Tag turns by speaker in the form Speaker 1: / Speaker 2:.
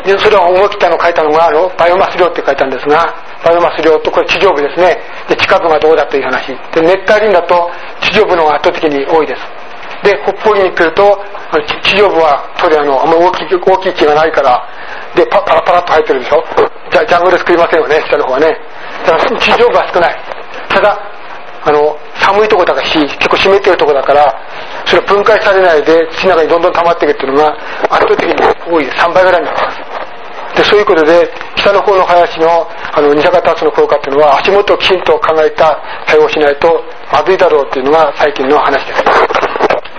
Speaker 1: でそれを思い切ったのを書いたのがバイオマス量って書いたんですが、バイオマス量とこれ地上部ですね。で地下部がどうだという話で、熱帯林だと地上部の方が圧倒的に多いです。で北方林に来ると地上部は当然あんまり大きい木がないから、でパラパラっと生えてるでしょ。ジャングル作りませんよね、下の方はね。だから地上部は少ない。ただ寒いとこだし結構湿ってるとこだから、それ分解されないで土の中にどんどん溜まっていくっていうのが圧倒的に多いです。3倍ぐらいになってます。でそういうことで北の方の林の二酸化炭素の効果っていうのは足元をきちんと考えた対応しないとまずいだろうっていうのが最近の話です。